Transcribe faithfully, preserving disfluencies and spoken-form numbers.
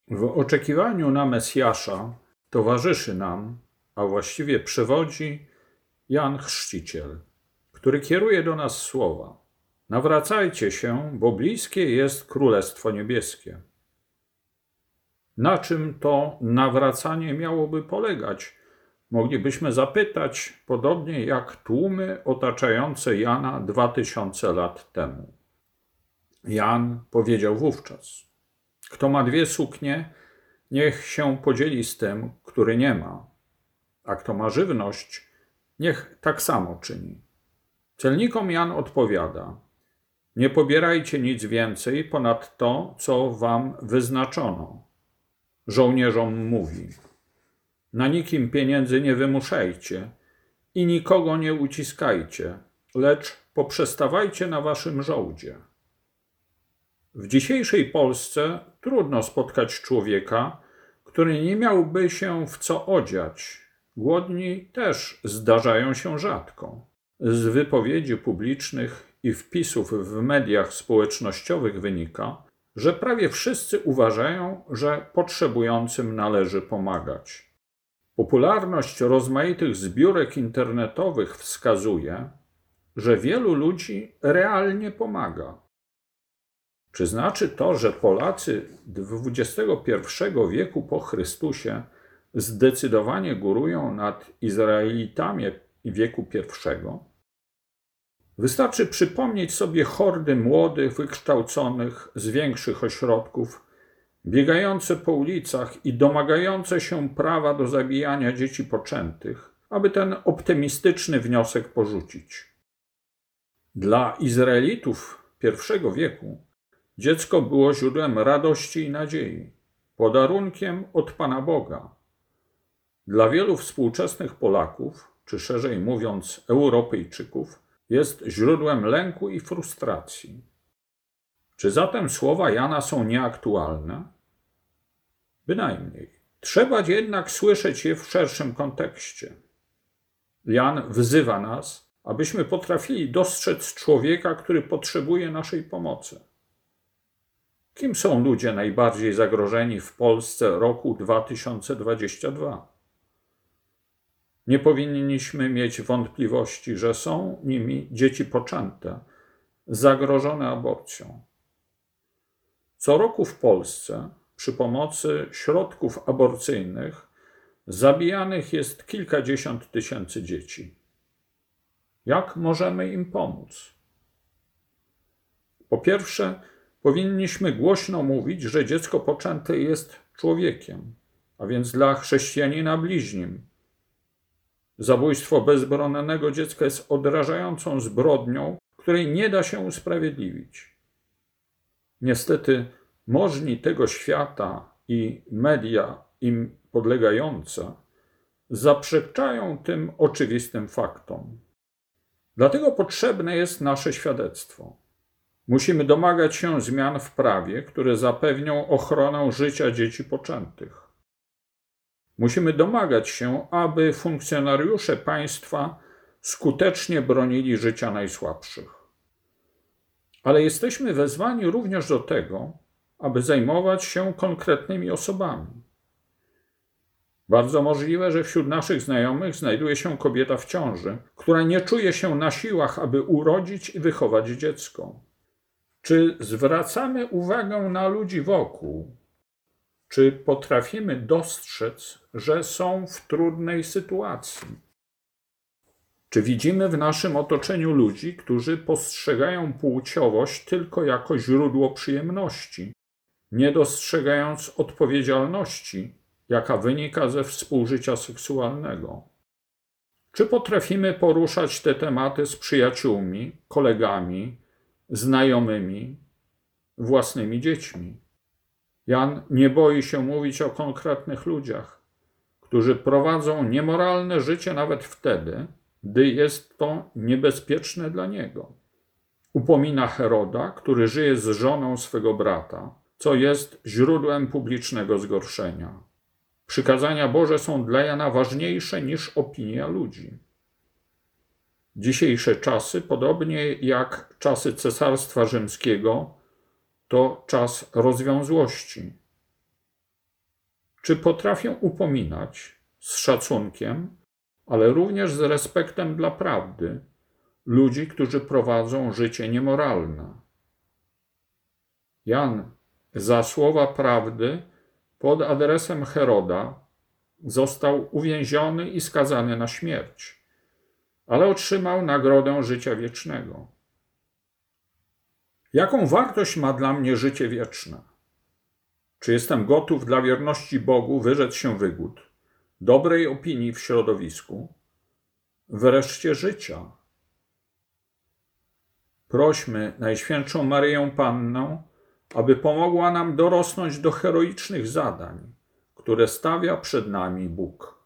W oczekiwaniu na Mesjasza towarzyszy nam, a właściwie przewodzi Jan Chrzciciel, który kieruje do nas słowa: nawracajcie się, bo bliskie jest Królestwo Niebieskie. Na czym to nawracanie miałoby polegać? Moglibyśmy zapytać, podobnie jak tłumy otaczające Jana dwa tysiące lat temu. Jan powiedział wówczas: kto ma dwie suknie, niech się podzieli z tym, który nie ma, a kto ma żywność, niech tak samo czyni. Celnikom Jan odpowiada: nie pobierajcie nic więcej ponad to, co wam wyznaczono. Żołnierzom mówi: na nikim pieniędzy nie wymuszajcie i nikogo nie uciskajcie, lecz poprzestawajcie na waszym żołdzie. W dzisiejszej Polsce trudno spotkać człowieka, który nie miałby się w co odziać. Głodni też zdarzają się rzadko. Z wypowiedzi publicznych i wpisów w mediach społecznościowych wynika, że prawie wszyscy uważają, że potrzebującym należy pomagać. Popularność rozmaitych zbiórek internetowych wskazuje, że wielu ludzi realnie pomaga. Czy znaczy to, że Polacy dwudziestego pierwszego wieku po Chrystusie zdecydowanie górują nad Izraelitami wieku pierwszego? Wystarczy przypomnieć sobie hordy młodych, wykształconych z większych ośrodków, biegające po ulicach i domagające się prawa do zabijania dzieci poczętych, aby ten optymistyczny wniosek porzucić. Dla Izraelitów pierwszego wieku dziecko było źródłem radości i nadziei, podarunkiem od Pana Boga. Dla wielu współczesnych Polaków, czy szerzej mówiąc Europejczyków, jest źródłem lęku i frustracji. Czy zatem słowa Jana są nieaktualne? Bynajmniej. Trzeba jednak słyszeć je w szerszym kontekście. Jan wzywa nas, abyśmy potrafili dostrzec człowieka, który potrzebuje naszej pomocy. Kim są ludzie najbardziej zagrożeni w Polsce roku dwa tysiące dwudziestego drugiego? Nie powinniśmy mieć wątpliwości, że są nimi dzieci poczęte, zagrożone aborcją. Co roku w Polsce przy pomocy środków aborcyjnych zabijanych jest kilkadziesiąt tysięcy dzieci. Jak możemy im pomóc? Po pierwsze, powinniśmy głośno mówić, że dziecko poczęte jest człowiekiem, a więc dla chrześcijanina bliźnim. Zabójstwo bezbronnego dziecka jest odrażającą zbrodnią, której nie da się usprawiedliwić. Niestety możni tego świata i media im podlegające zaprzeczają tym oczywistym faktom. Dlatego potrzebne jest nasze świadectwo. Musimy domagać się zmian w prawie, które zapewnią ochronę życia dzieci poczętych. Musimy domagać się, aby funkcjonariusze państwa skutecznie bronili życia najsłabszych. Ale jesteśmy wezwani również do tego, aby zajmować się konkretnymi osobami. Bardzo możliwe, że wśród naszych znajomych znajduje się kobieta w ciąży, która nie czuje się na siłach, aby urodzić i wychować dziecko. Czy zwracamy uwagę na ludzi wokół? Czy potrafimy dostrzec, że są w trudnej sytuacji? Czy widzimy w naszym otoczeniu ludzi, którzy postrzegają płciowość tylko jako źródło przyjemności, nie dostrzegając odpowiedzialności, jaka wynika ze współżycia seksualnego? Czy potrafimy poruszać te tematy z przyjaciółmi, kolegami, znajomymi, własnymi dziećmi? Jan nie boi się mówić o konkretnych ludziach, którzy prowadzą niemoralne życie nawet wtedy, gdy jest to niebezpieczne dla niego. Upomina Heroda, który żyje z żoną swego brata, co jest źródłem publicznego zgorszenia. Przykazania Boże są dla Jana ważniejsze niż opinia ludzi. Dzisiejsze czasy, podobnie jak czasy Cesarstwa Rzymskiego, to czas rozwiązłości. Czy potrafię upominać z szacunkiem, ale również z respektem dla prawdy ludzi, którzy prowadzą życie niemoralne? Jan za słowa prawdy pod adresem Heroda został uwięziony i skazany na śmierć, ale otrzymał nagrodę życia wiecznego. Jaką wartość ma dla mnie życie wieczne? Czy jestem gotów dla wierności Bogu wyrzec się wygód, dobrej opinii w środowisku, wreszcie życia? Prośmy Najświętszą Maryję Pannę, aby pomogła nam dorosnąć do heroicznych zadań, które stawia przed nami Bóg.